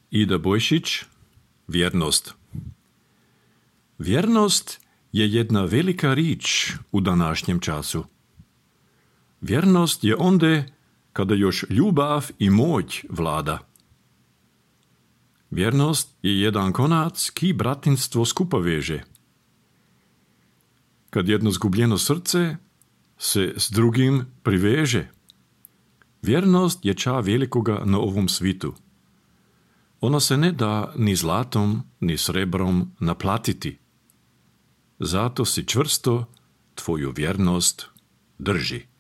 Ida Bojšić, vjernost. Vjernost je jedna velika rič u današnjem času. Vjernost je onda kada još ljubav i moć vlada. Vjernost je jedan konac ki bratinstvo skupa veže. Kad jedno zgubljeno srce se s drugim priveže. Vjernost je ča velikoga na ovom svitu. Ona se ne da ni zlatom, ni srebrom naplatiti. Zato si čvrsto tvoju vjernost drži.